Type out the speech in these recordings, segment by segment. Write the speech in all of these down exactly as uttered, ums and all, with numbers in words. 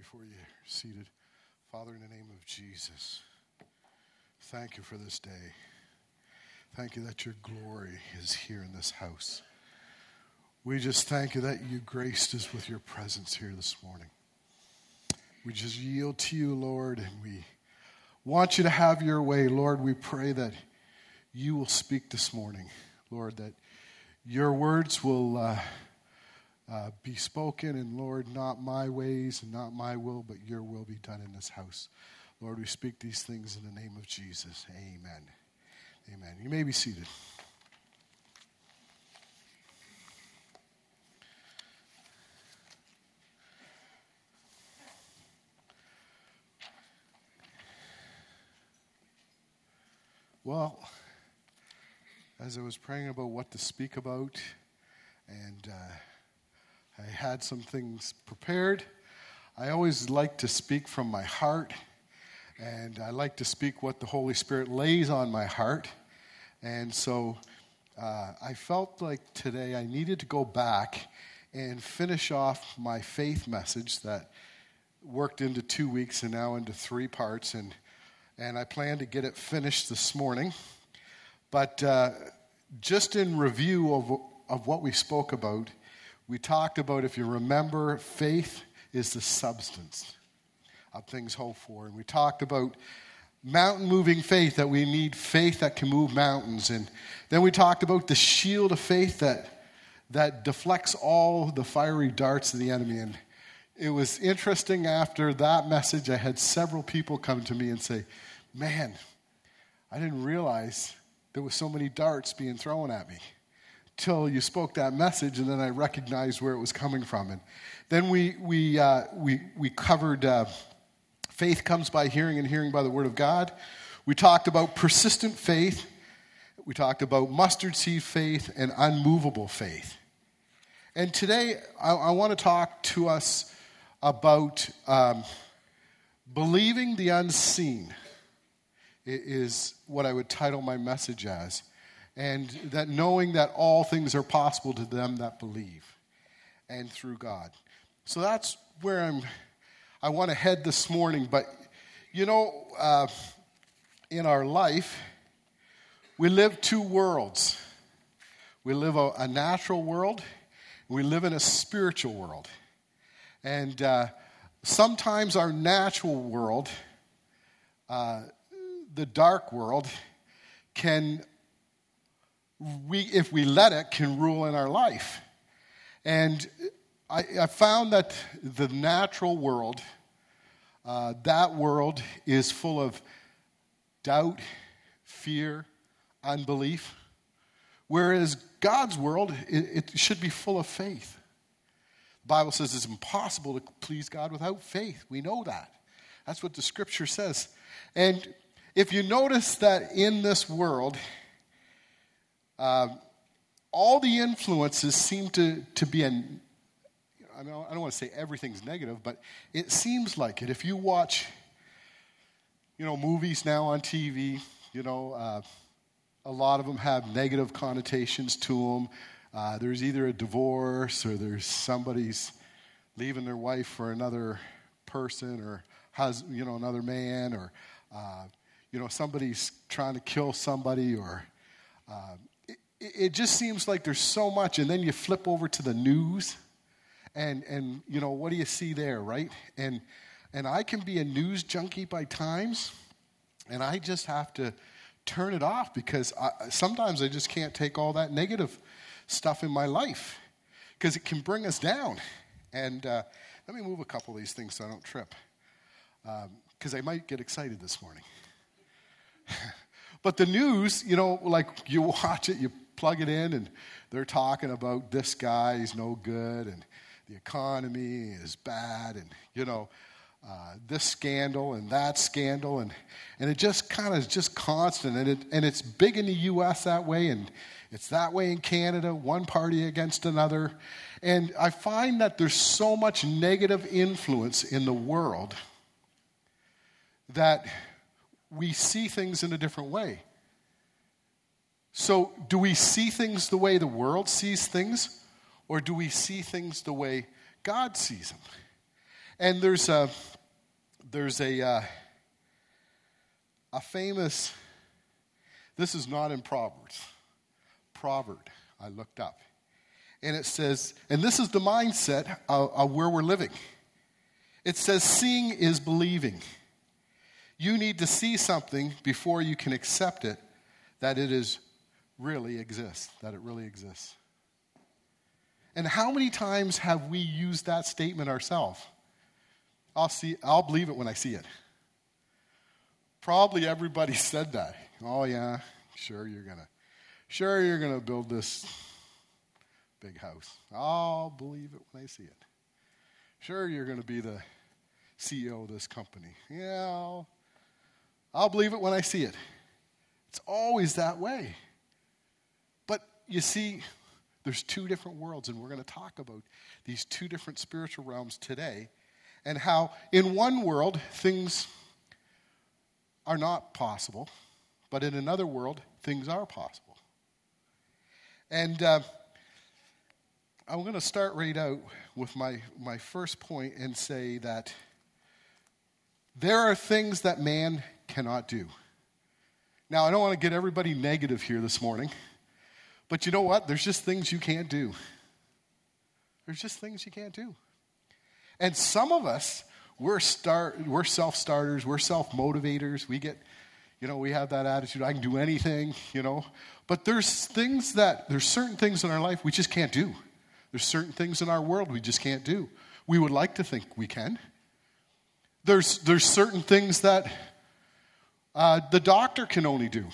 before you're seated. Father, in the name of Jesus, thank you for this day. Thank you that your glory is here in this house. We just thank you that you graced us with your presence here this morning. We just yield to you, Lord, and we want you to have your way. Lord, we pray that you will speak this morning. Lord, that your words will uh, uh, be spoken, and Lord, not my ways and not my will, but your will be done in this house. Lord, we speak these things in the name of Jesus. Amen. Amen. You may be seated. Well, as I was praying about what to speak about, and uh, I had some things prepared, I always like to speak from my heart, and I like to speak what the Holy Spirit lays on my heart. And so uh, I felt like today I needed to go back and finish off my faith message that worked into two weeks and now into three parts, and and I plan to get it finished this morning. But uh, just in review of, of what we spoke about, we talked about, if you remember, faith is the substance of things hoped for. And we talked about mountain-moving faith, that we need faith that can move mountains. And then we talked about the shield of faith that, that deflects all the fiery darts of the enemy. And it was interesting, after that message, I had several people come to me and say, man, I didn't realize there were so many darts being thrown at me till you spoke that message, and then I recognized where it was coming from. And then we we uh, we we covered uh, faith comes by hearing, and hearing by the word of God. We talked about persistent faith. We talked about mustard seed faith and unmovable faith. And today I, I want to talk to us about um, believing the unseen. Is what I would title my message as, and that knowing that all things are possible to them that believe, and through God. So that's where I'm. I want to head this morning. But you know, uh, in our life, we live two worlds. We live a, a natural world. We live in a spiritual world, and uh, sometimes our natural world. Uh, The dark world can, we if we let it, can rule in our life. And I, I found that the natural world, uh, that world is full of doubt, fear, unbelief. Whereas God's world, it, it should be full of faith. The Bible says it's impossible to please God without faith. We know that. That's what the scripture says. And if you notice that in this world, uh, all the influences seem to, to be, an, I don't, I don't want to say everything's negative, but it seems like it. If you watch, you know, movies now on T V, you know, uh, a lot of them have negative connotations to them. Uh, there's either a divorce, or there's somebody's leaving their wife for another person, or has, you know, another man, or uh, you know, somebody's trying to kill somebody, or uh, it, it just seems like there's so much. And then you flip over to the news, and and you know, what do you see there, right? And and I can be a news junkie by times, and I just have to turn it off, because I, sometimes I just can't take all that negative stuff in my life, because it can bring us down. And uh, let me move a couple of these things so I don't trip, because um, I might get excited this morning. But the news, you know, like you watch it, you plug it in, and they're talking about this guy is no good, and the economy is bad, and, you know, uh, this scandal and that scandal, and, and it just kind of is just constant, and it and it's big in the U S that way, and it's that way in Canada, one party against another. And I find that there's so much negative influence in the world that we see things in a different way. So do we see things the way the world sees things, or do we see things the way God sees them? And there's a, there's a, uh, a famous, this is not in Proverbs, proverb I looked up. And it says, and this is the mindset of, of where we're living. It says, seeing is believing. You need to see something before you can accept it, that it is really exists, that it really exists. And how many times have we used that statement ourselves? I'll see, I'll believe it when I see it. Probably everybody said that. Oh yeah, sure you're gonna, sure you're gonna build this big house. I'll believe it when I see it. Sure you're gonna be the C E O of this company. Yeah, I'll, I'll believe it when I see it. It's always that way. But you see, there's two different worlds, and we're going to talk about these two different spiritual realms today, and how in one world things are not possible, but in another world things are possible. And uh, I'm going to start right out with my, my first point and say that there are things that man cannot do. Now, I don't want to get everybody negative here this morning, but you know what? There's just things you can't do. There's just things you can't do. And some of us, we're start, we're self-starters, we're self-motivators. We get, you know, we have that attitude, I can do anything, you know. But there's things that, there's certain things in our life we just can't do. There's certain things in our world we just can't do. We would like to think we can. There's, there's certain things that uh, the doctor can only do.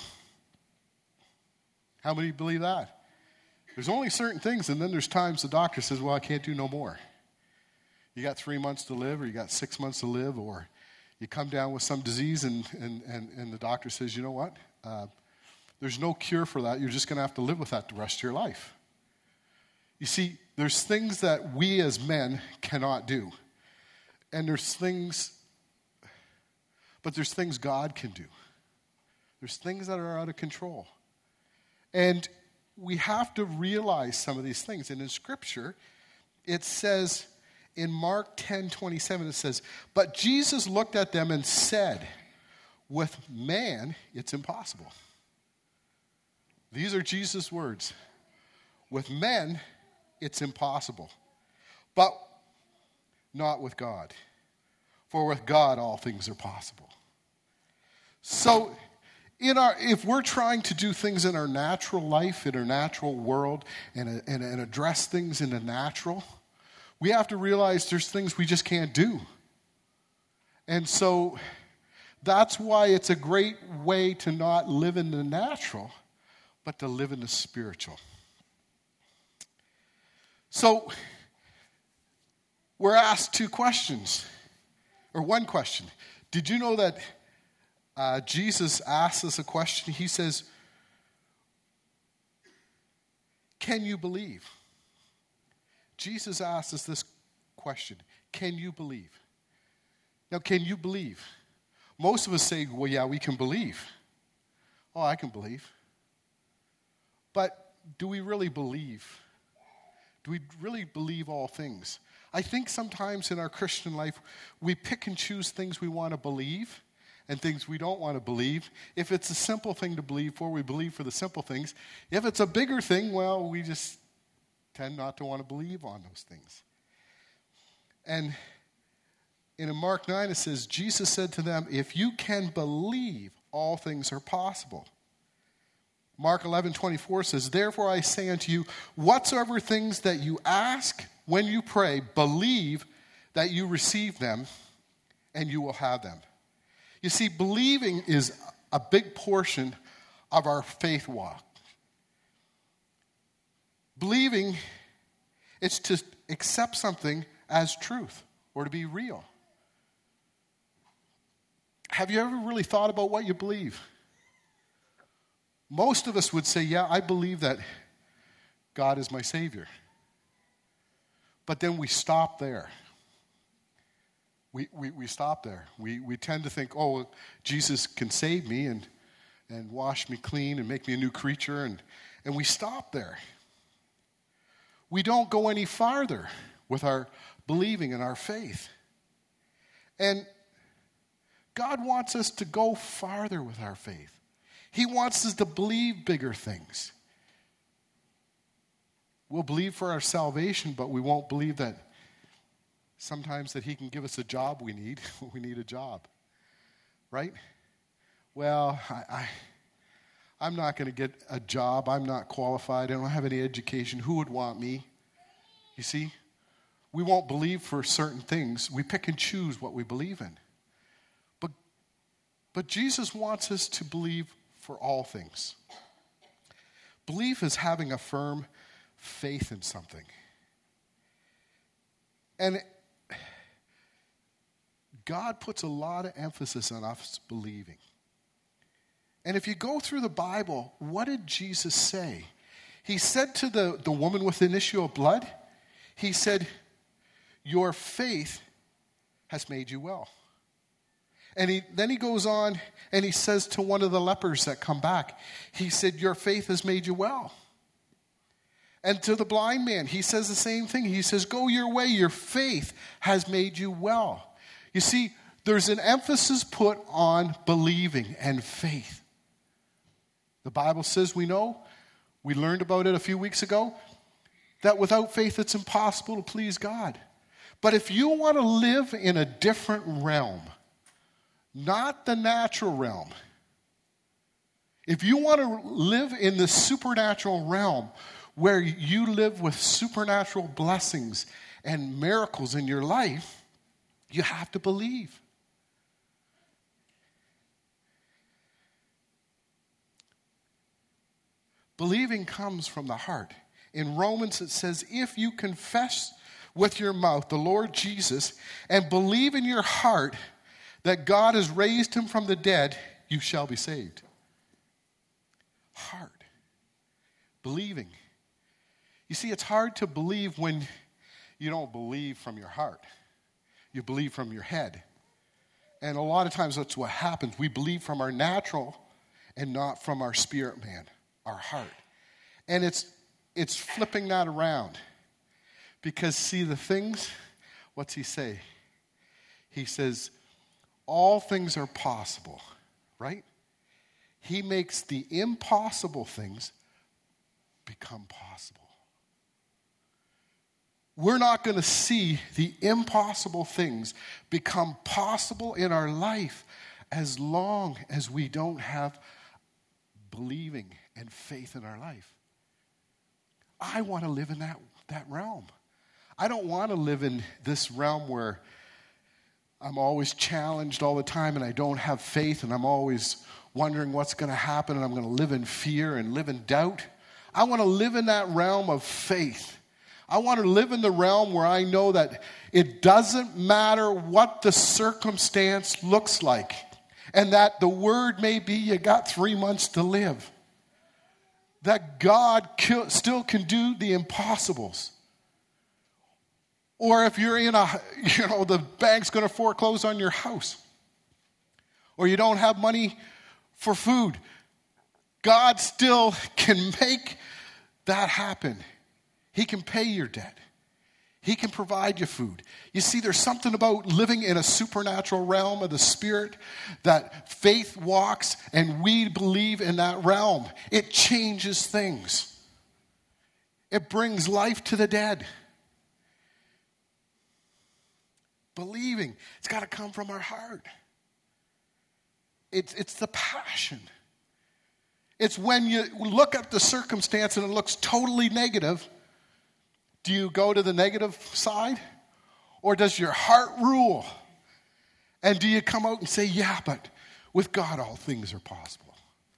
How many believe that? There's only certain things, and then there's times the doctor says, well, I can't do no more. You got three months to live, or you got six months to live, or you come down with some disease, and, and, and, and the doctor says, you know what? Uh, there's no cure for that. You're just going to have to live with that the rest of your life. You see, there's things that we as men cannot do. And there's things, but there's things God can do. There's things that are out of control. And we have to realize some of these things. And in Scripture, it says, in Mark ten twenty-seven, it says, but Jesus looked at them and said, with man, it's impossible. These are Jesus' words. With men, it's impossible. But not with God. For with God, all things are possible. So, in our, if we're trying to do things in our natural life, in our natural world, and, and, and address things in the natural, we have to realize there's things we just can't do. And so, that's why it's a great way to not live in the natural, but to live in the spiritual. So, we're asked two questions, or one question. Did you know that uh, Jesus asks us a question? He says, can you believe? Jesus asks us this question, can you believe? Now, can you believe? Most of us say, well, yeah, we can believe. Oh, I can believe. But do we really believe? Do we really believe all things? I think sometimes in our Christian life, we pick and choose things we want to believe and things we don't want to believe. If it's a simple thing to believe for, we believe for the simple things. If it's a bigger thing, well, we just tend not to want to believe on those things. And in Mark nine, it says, Jesus said to them, if you can believe, all things are possible. Mark eleven twenty-four says, therefore I say unto you, whatsoever things that you ask when you pray, believe that you receive them, and you will have them. You see, believing is a big portion of our faith walk. Believing is to accept something as truth or to be real. Have you ever really thought about what you believe? Most of us would say, yeah, I believe that God is my Savior. But then we stop there. We we, we stop there. We we tend to think, oh, Jesus can save me and, and wash me clean and make me a new creature, and, and we stop there. We don't go any farther with our believing and our faith. And God wants us to go farther with our faith. He wants us to believe bigger things. We'll believe for our salvation, but we won't believe that sometimes that he can give us a job we need. We need a job, right? Well, I, I, I'm not going to get a job. I'm not qualified. I don't have any education. Who would want me? You see, we won't believe for certain things. We pick and choose what we believe in. But, but Jesus wants us to believe for all things. Belief is having a firm faith in something. And God puts a lot of emphasis on us believing. And if you go through the Bible, what did Jesus say? He said to the, the woman with an issue of blood, he said, your faith has made you well. And he, then he goes on and he says to one of the lepers that come back, he said, your faith has made you well. And to the blind man, he says the same thing. He says, go your way, your faith has made you well. You see, there's an emphasis put on believing and faith. The Bible says, we know, we learned about it a few weeks ago, that without faith it's impossible to please God. But if you want to live in a different realm, not the natural realm, if you want to live in the supernatural realm where you live with supernatural blessings and miracles in your life, you have to believe. Believing comes from the heart. In Romans it says, if you confess with your mouth the Lord Jesus and believe in your heart that God has raised him from the dead, you shall be saved. Heart. Believing. You see, it's hard to believe when you don't believe from your heart. You believe from your head. And a lot of times that's what happens. We believe from our natural and not from our spirit man, our heart. And it's it's flipping that around. Because see the things, what's he say? He says, all things are possible, right? He makes the impossible things become possible. We're not going to see the impossible things become possible in our life as long as we don't have believing and faith in our life. I want to live in that, that realm. I don't want to live in this realm where I'm always challenged all the time and I don't have faith and I'm always wondering what's going to happen and I'm going to live in fear and live in doubt. I want to live in that realm of faith. I want to live in the realm where I know that it doesn't matter what the circumstance looks like and that the word may be you got three months to live. That God still can do the impossibles. Or if you're in a, you know, the bank's going to foreclose on your house. Or you don't have money for food. God still can make that happen. He can pay your debt. He can provide you food. You see, there's something about living in a supernatural realm of the Spirit that faith walks and we believe in that realm. It changes things. It brings life to the dead. Believing, it's got to come from our heart. It's, it's the passion. It's when you look at the circumstance and it looks totally negative. Do you go to the negative side? Or does your heart rule? And do you come out and say, yeah, but with God all things are possible?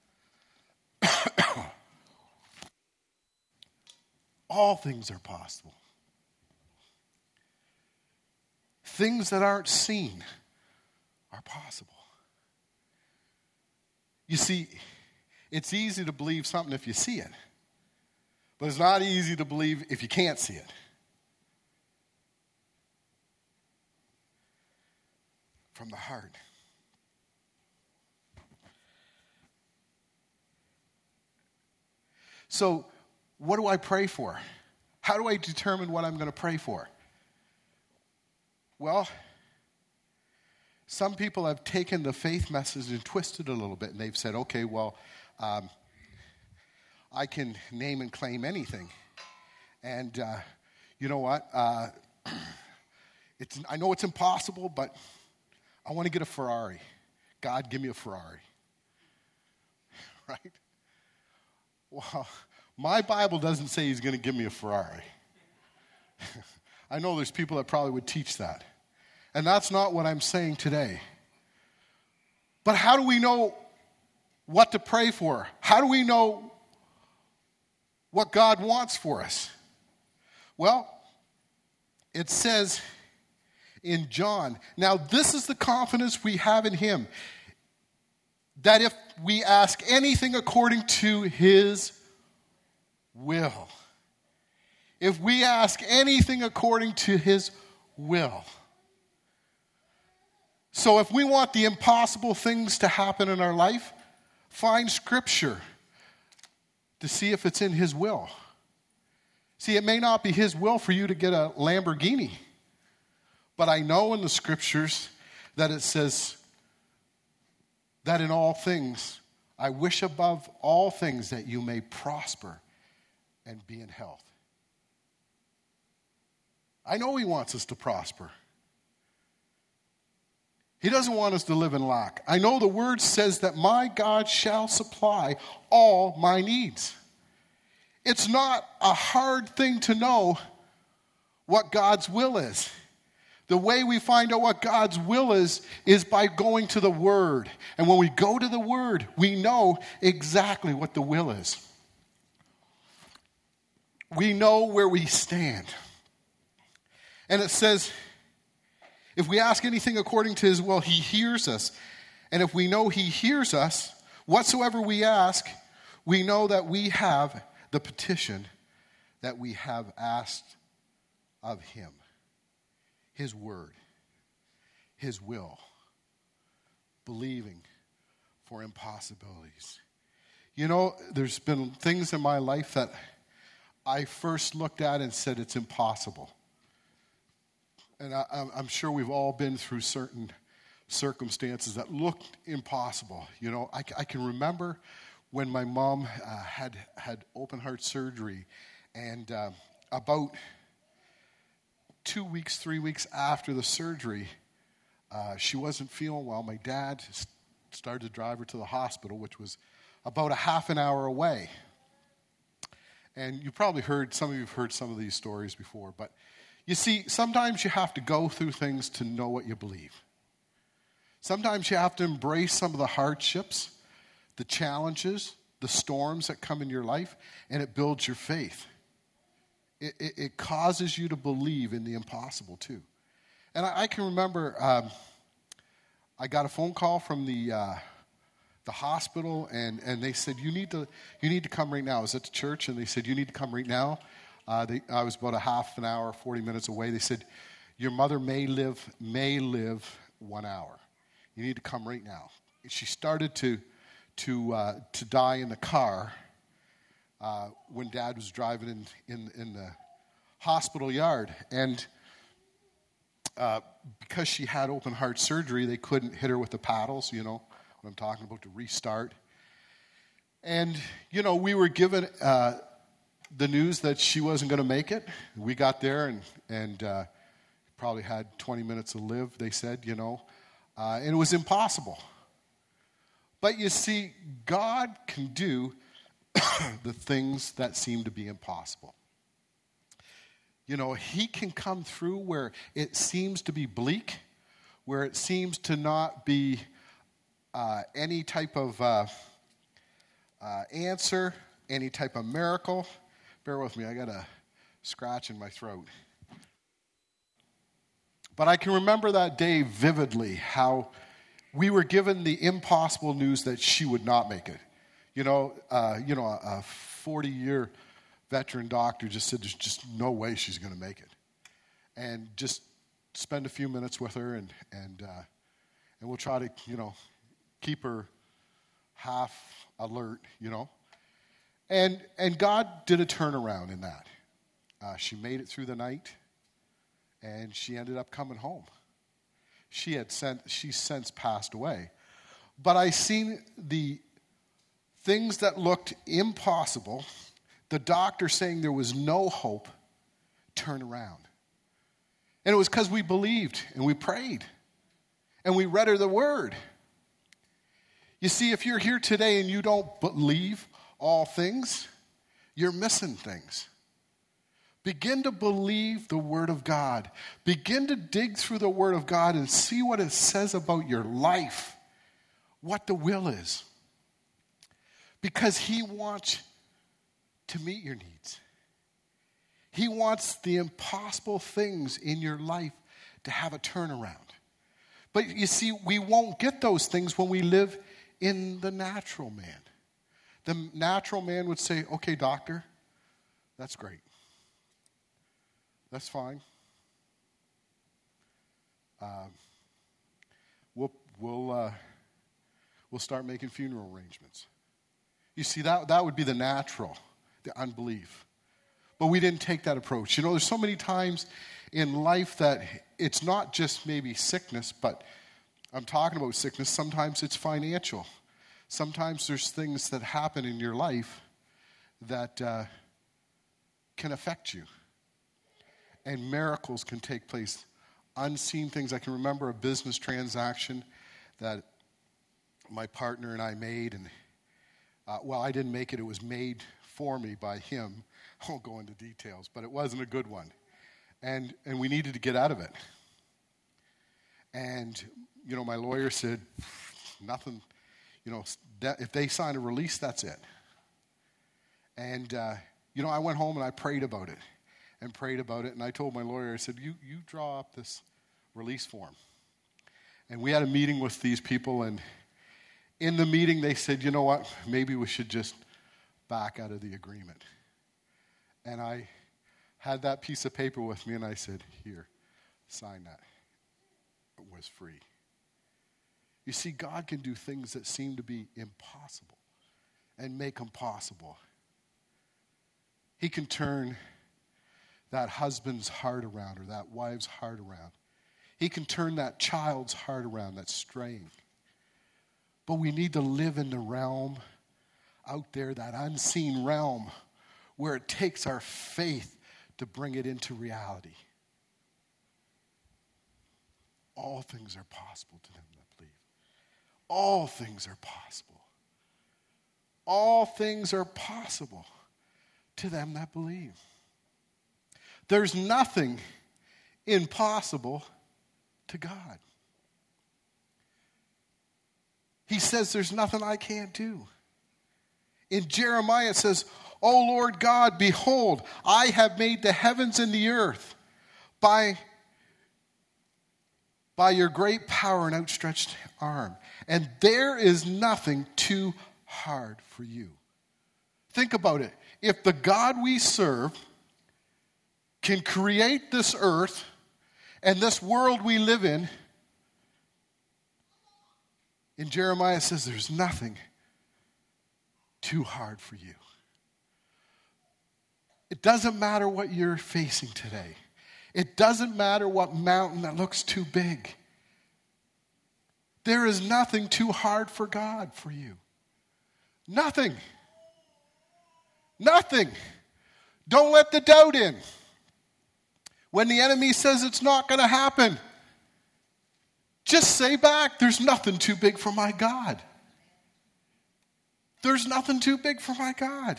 All things are possible. Things that aren't seen are possible. You see, it's easy to believe something if you see it. But it's not easy to believe if you can't see it. From the heart. So, what do I pray for? How do I determine what I'm going to pray for? Well, some people have taken the faith message and twisted it a little bit, and they've said, okay, well, um, I can name and claim anything. And uh, you know what? Uh, it's, I know it's impossible, but I want to get a Ferrari. God, give me a Ferrari. Right? Well, my Bible doesn't say he's going to give me a Ferrari. I know there's people that probably would teach that. And that's not what I'm saying today. But how do we know what to pray for? How do we know what God wants for us? Well, it says in John, now this is the confidence we have in him, that if we ask anything according to his will, if we ask anything according to his will. So if we want the impossible things to happen in our life, find Scripture to see if it's in his will. See, it may not be his will for you to get a Lamborghini, but I know in the Scriptures that it says that in all things, I wish above all things that you may prosper and be in health. I know he wants us to prosper. He doesn't want us to live in lack. I know the word says that my God shall supply all my needs. It's not a hard thing to know what God's will is. The way we find out what God's will is, is by going to the Word. And when we go to the Word, we know exactly what the will is. We know where we stand. And it says, if we ask anything according to his will, he hears us. And if we know he hears us, whatsoever we ask, we know that we have the petition that we have asked of him. His word, his will, believing for impossibilities. You know, there's been things in my life that I first looked at and said it's impossible. And I, I'm sure we've all been through certain circumstances that looked impossible. You know, I, I can remember when my mom uh, had had open heart surgery, and uh, about two weeks, three weeks after the surgery, uh, she wasn't feeling well. My dad started to drive her to the hospital, which was about a half an hour away. And you probably heard, some of you have heard some of these stories before, but you see, sometimes you have to go through things to know what you believe. Sometimes you have to embrace some of the hardships, the challenges, the storms that come in your life, and it builds your faith. It, it, it causes you to believe in the impossible too. And I, I can remember um, I got a phone call from the uh, the hospital, and, and they said, you need to you need to come right now. I was at the church, and they said, you need to come right now. Uh, they, I was about a half an hour, forty minutes away. They said, your mother may live, may live one hour. You need to come right now. She started to to uh, to die in the car uh, when Dad was driving in, in, in the hospital yard. And uh, because she had open heart surgery, they couldn't hit her with the paddles, you know, what I'm talking about, to restart. And, you know, we were given Uh, the news that she wasn't going to make it. We got there and and uh, probably had twenty minutes to live, they said, you know. Uh, and it was impossible. But you see, God can do the things that seem to be impossible. You know, he can come through where it seems to be bleak, where it seems to not be uh, any type of uh, uh, answer, any type of miracle. Bear with me, I got a scratch in my throat. But I can remember that day vividly, how we were given the impossible news that she would not make it. You know, uh, you know, a forty-year veteran doctor just said there's just no way she's going to make it. And just spend a few minutes with her, and and uh, and we'll try to, you know, keep her half alert, you know. And and God did a turnaround in that. Uh, she made it through the night, and she ended up coming home. She had sent, she's since passed away. But I seen the things that looked impossible, the doctor saying there was no hope, turn around. And it was because we believed and we prayed and we read her the word. You see, if you're here today and you don't believe all things, you're missing things. Begin to believe the word of God. Begin to dig through the word of God and see what it says about your life, what the will is. Because he wants to meet your needs. He wants the impossible things in your life to have a turnaround. But you see, we won't get those things when we live in the natural man. The natural man would say, okay, doctor, that's great. That's fine. Uh, we'll we'll uh, we'll start making funeral arrangements. You see, that that would be the natural, the unbelief. But we didn't take that approach. You know, there's so many times in life that it's not just maybe sickness, but I'm talking about sickness. Sometimes it's financial. Sometimes there's things that happen in your life that uh, can affect you. And miracles can take place. Unseen things. I can remember a business transaction that my partner and I made. And, uh, well, I didn't make it. It was made for me by him. I won't go into details, but it wasn't a good one. And and we needed to get out of it. And, you know, my lawyer said, nothing, you know, that, if they sign a release, that's it. And, uh, you know, I went home and I prayed about it. And prayed about it, and I told my lawyer, I said, you, you draw up this release form. And we had a meeting with these people, and in the meeting they said, you know what, maybe we should just back out of the agreement. And I had that piece of paper with me, and I said, here, sign that. It was free. You see, God can do things that seem to be impossible and make them possible. He can turn that husband's heart around or that wife's heart around. He can turn that child's heart around that's straying. But we need to live in the realm out there, that unseen realm, where it takes our faith to bring it into reality. All things are possible to them that believe. All things are possible. All things are possible to them that believe. There's nothing impossible to God. He says there's nothing I can't do. In Jeremiah it says, O Lord God, behold, I have made the heavens and the earth by, by your great power and outstretched arm. And there is nothing too hard for you. Think about it. If the God we serve can create this earth and this world we live in, in Jeremiah it says there's nothing too hard for you. It doesn't matter what you're facing today. It doesn't matter what mountain that looks too big. There is nothing too hard for God for you. Nothing. Nothing. Don't let the doubt in. When the enemy says it's not going to happen, just say back, there's nothing too big for my God. There's nothing too big for my God.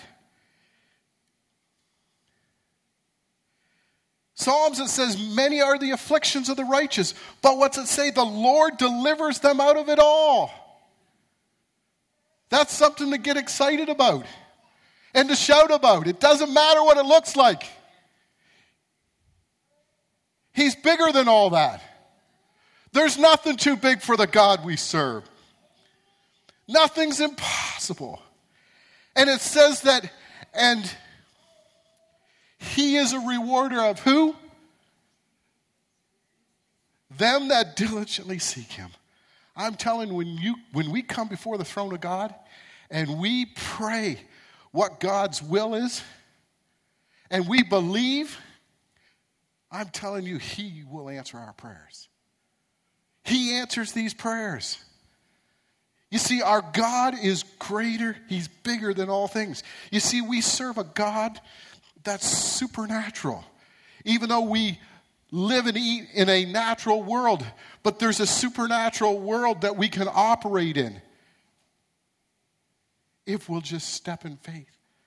Psalms, it says, many are the afflictions of the righteous. But what's it say? The Lord delivers them out of it all. That's something to get excited about and to shout about. It doesn't matter what it looks like. He's bigger than all that. There's nothing too big for the God we serve. Nothing's impossible. And it says that, and he is a rewarder of who? Them that diligently seek him. I'm telling, when you when we come before the throne of God and we pray what God's will is, and we believe, I'm telling you, he will answer our prayers. He answers these prayers. You see, our God is greater. He's bigger than all things. You see, we serve a God that's supernatural. Even though we live and eat in a natural world, but there's a supernatural world that we can operate in if we'll just step in faith.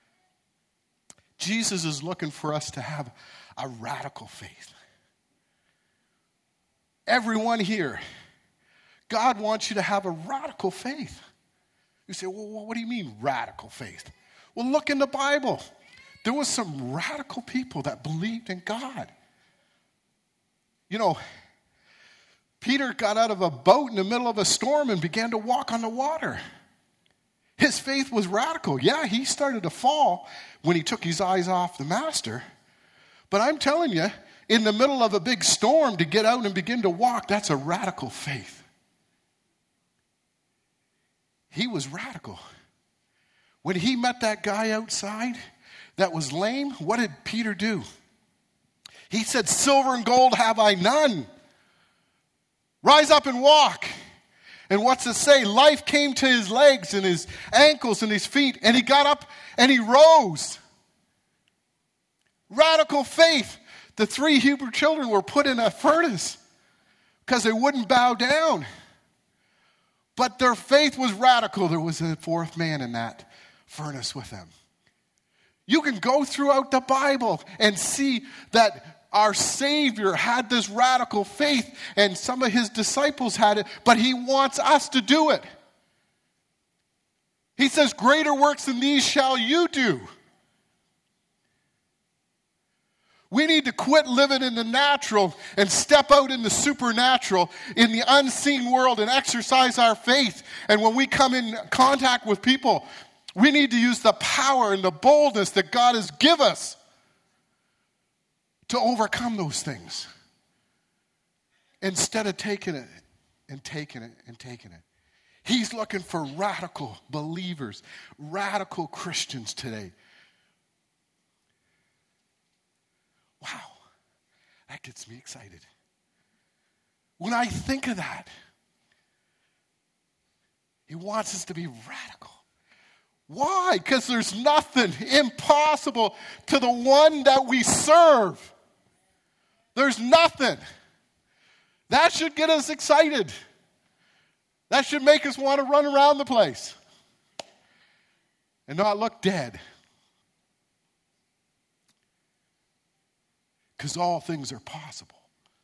Jesus is looking for us to have a radical faith. Everyone here, God wants you to have a radical faith. You say, well, what do you mean radical faith? Well, look in the Bible. There was some radical people that believed in God. You know, Peter got out of a boat in the middle of a storm and began to walk on the water. His faith was radical. Yeah, he started to fall when he took his eyes off the master. But I'm telling you, in the middle of a big storm to get out and begin to walk, that's a radical faith. He was radical. When he met that guy outside that was lame, what did Peter do? He said, silver and gold have I none. Rise up and walk. And what's it say? Life came to his legs and his ankles and his feet, and he got up and he rose. Radical faith. The three Hebrew children were put in a furnace because they wouldn't bow down. But their faith was radical. There was a fourth man in that furnace with them. You can go throughout the Bible and see that our Savior had this radical faith, and some of his disciples had it, but he wants us to do it. He says, greater works than these shall you do. We need to quit living in the natural and step out in the supernatural, in the unseen world, and exercise our faith. And when we come in contact with people, we need to use the power and the boldness that God has given us to overcome those things. Instead of taking it and taking it and taking it. He's looking for radical believers, radical Christians today. Wow, that gets me excited. When I think of that, he wants us to be radical. Why? Because there's nothing impossible to the one that we serve. There's nothing. That should get us excited. That should make us want to run around the place and not look dead. Because all things are possible.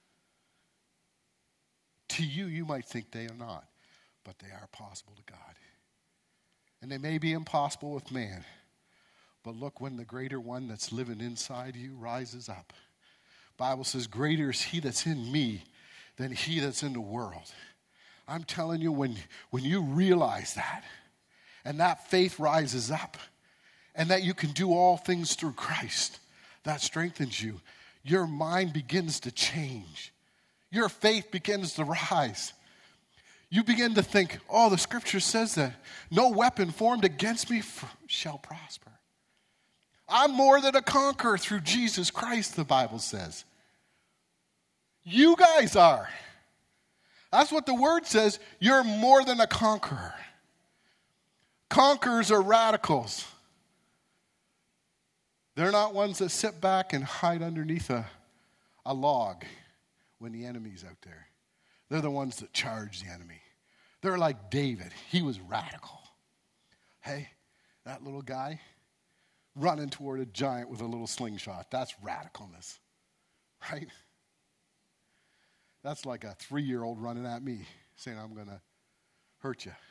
To you, you might think they are not, but they are possible to God. And they may be impossible with man, but look, when the greater one that's living inside you rises up. Bible says, greater is he that's in me than he that's in the world. I'm telling you, when, when you realize that, and that faith rises up, and that you can do all things through Christ, that strengthens you. Your mind begins to change. Your faith begins to rise. You begin to think, oh, the scripture says that no weapon formed against me shall prosper. I'm more than a conqueror through Jesus Christ, the Bible says. You guys are. That's what the word says. You're more than a conqueror. Conquerors are radicals. They're not ones that sit back and hide underneath a, a log when the enemy's out there. They're the ones that charge the enemy. They're like David. He was radical. Hey, that little guy running toward a giant with a little slingshot. That's radicalness, right? That's like a three-year-old running at me saying, I'm going to hurt you.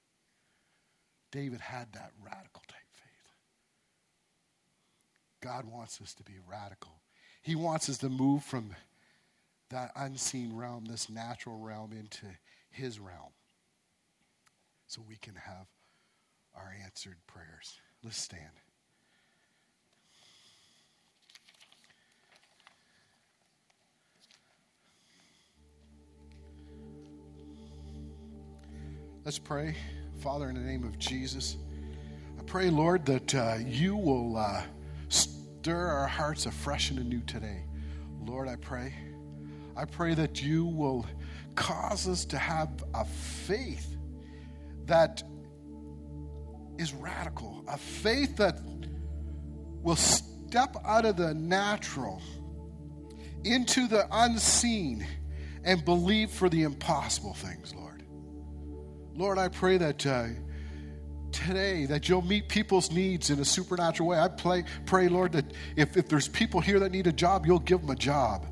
David had that radical type faith. God wants us to be radical. He wants us to move from that unseen realm, this natural realm, into his realm, so we can have our answered prayers. Let's stand. Let's pray. Father, in the name of Jesus, I pray, Lord, that uh, you will uh, stir our hearts afresh and anew today. Lord, I pray. I pray that you will cause us to have a faith that is radical, a faith that will step out of the natural into the unseen and believe for the impossible things, Lord. Lord, I pray that uh, today that you'll meet people's needs in a supernatural way. I pray, pray Lord, that if, if there's people here that need a job, you'll give them a job.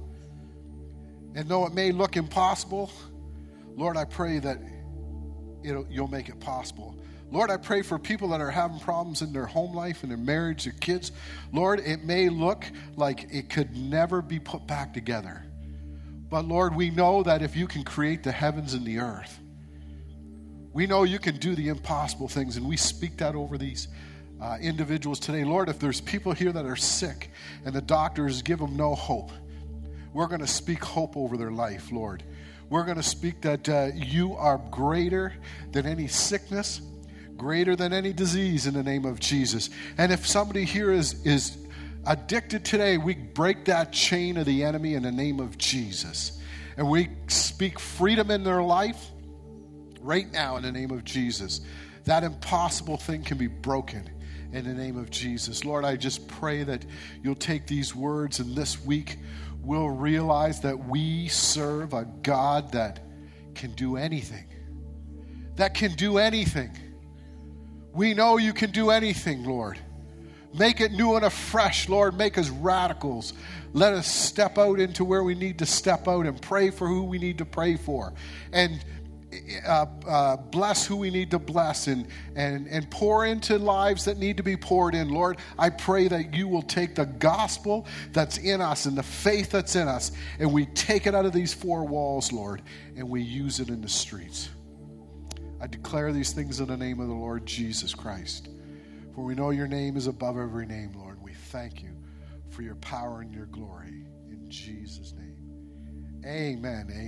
And though it may look impossible, Lord, I pray that it'll, you'll make it possible. Lord, I pray for people that are having problems in their home life and their marriage, their kids. Lord, it may look like it could never be put back together. But Lord, we know that if you can create the heavens and the earth, we know you can do the impossible things, and we speak that over these uh, individuals today. Lord, if there's people here that are sick and the doctors give them no hope, we're going to speak hope over their life, Lord. We're going to speak that uh, you are greater than any sickness, greater than any disease in the name of Jesus. And if somebody here is, is addicted today, we break that chain of the enemy in the name of Jesus. And we speak freedom in their life right now in the name of Jesus. That impossible thing can be broken in the name of Jesus. Lord, I just pray that you'll take these words, and this week we'll realize that we serve a God that can do anything. That can do anything. We know you can do anything, Lord. Make it new and afresh, Lord. Make us radicals. Let us step out into where we need to step out and pray for who we need to pray for. And uh, uh, bless who we need to bless, and, and, and pour into lives that need to be poured in. Lord, I pray that you will take the gospel that's in us and the faith that's in us, and we take it out of these four walls, Lord, and we use it in the streets. I declare these things in the name of the Lord Jesus Christ. For we know your name is above every name, Lord. We thank you for your power and your glory. In Jesus' name. Amen. Amen.